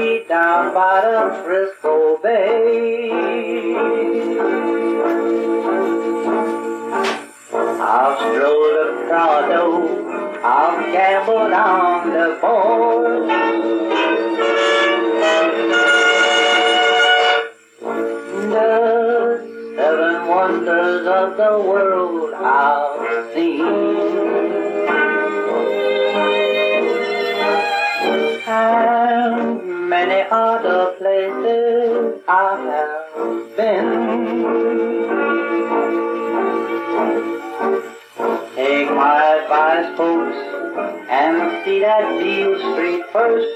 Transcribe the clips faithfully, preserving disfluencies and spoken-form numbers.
Street down by the Frisco Bay. I've strolled across the, I've gambled on the board. The seven wonders of the world I've seen. And many other places I have been. Take my advice, folks, and see that Beale Street first.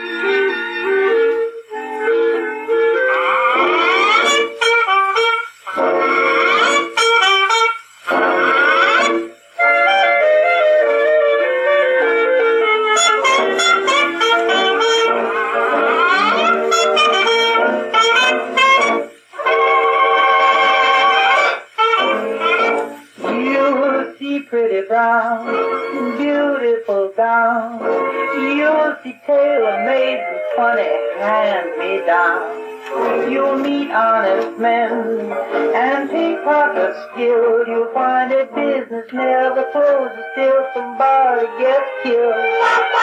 Pretty brown, beautiful gown. You'll see tailor-made and funny hand-me-down. You'll meet honest men and pickpocket skill. You'll find that business never closes till somebody gets killed.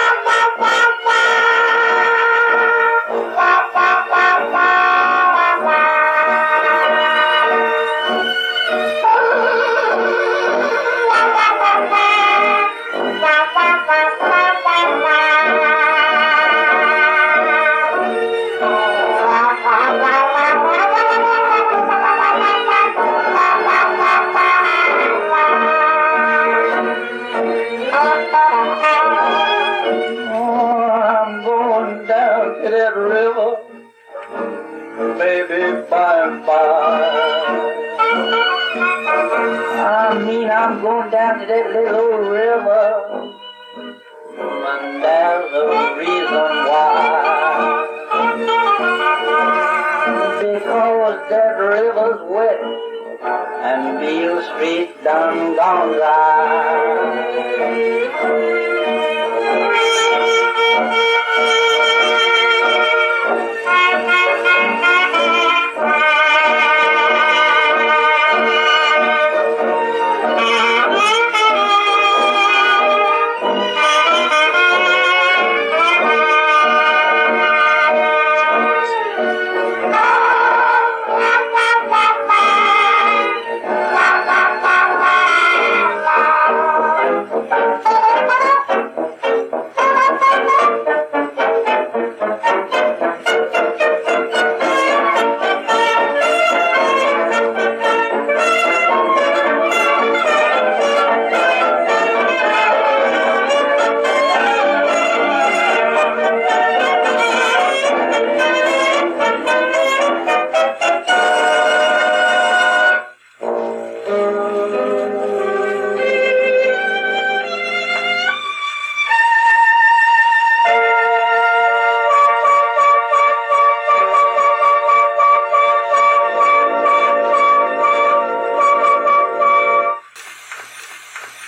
That river, maybe by and by. I mean, I'm going down to that little old river, and there's a reason why. Because that river's wet, and Beale Street done gone dry.